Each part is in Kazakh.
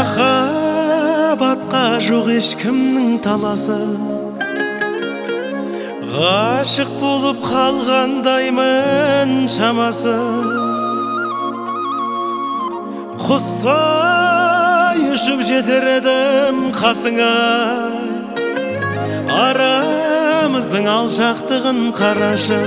махаббатқа жоқ ешкімнің таласы, ғашық болып қалғандаймын шамасы. Құстай ұшып жетер едім қасыңа, арамыздың алшақтығын қарашы.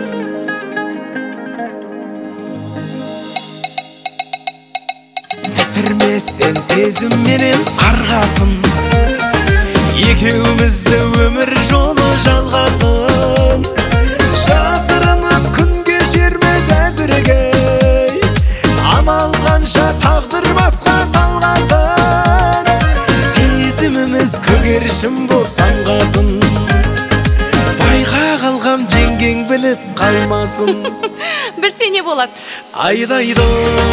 Түсірместен сезімменен арғасын, екеумізді өмір жолы жалғасын. Жасырынып күн кешерміз әзірге, амал қанша тағдыр басқа салғасын. Сезіміміз көгершін боп самғасын, байға қалғам жеңгең біліп қалмасын. Білсе не болады? Айдайды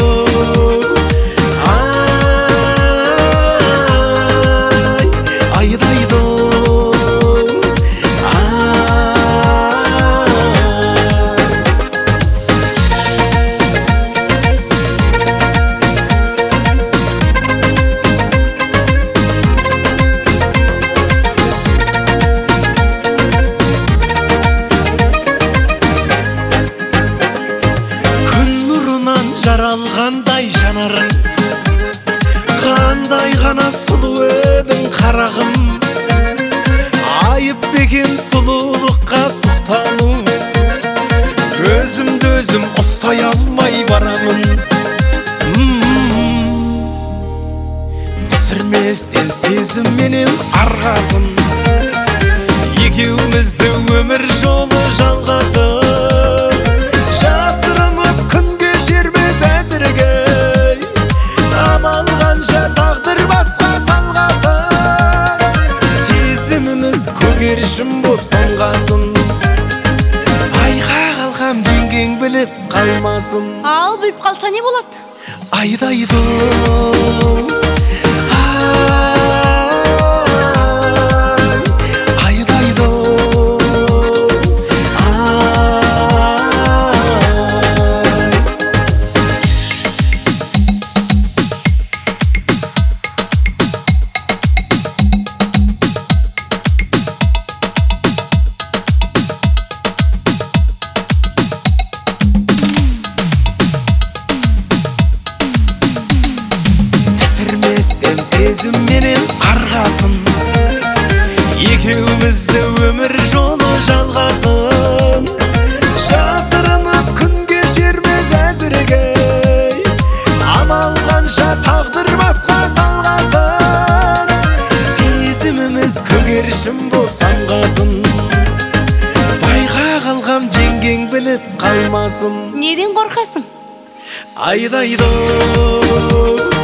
жаралғандай жанарың, қандай ғана сұлу едің қарағым. Айып бекен сұлулыққа сұқтану, өзімді өзім ұстай алмай барамын. Түсірместен сезімменен арғасын, екеумізді өмір жолы жалғасын. Жасырынып күн кешерміз әзірге, амал қанша тағдыр басқа салғасын. Сезіміміз көгершін боп самғасын, айға қалғам жеңгең біліп қалмасын. Ал бүйтіп қалса не болады? Айдайды сезімменен арғасын, екеумізді өмір жолы жалғасын. Жасырынып күн кешерміз әзірге, амал қанша тағдыр басқа салғасын. Сезіміміз көгершін боп самғасын, байға қалғам жеңгең біліп қалмасын. Неден қорқасың? Айдайды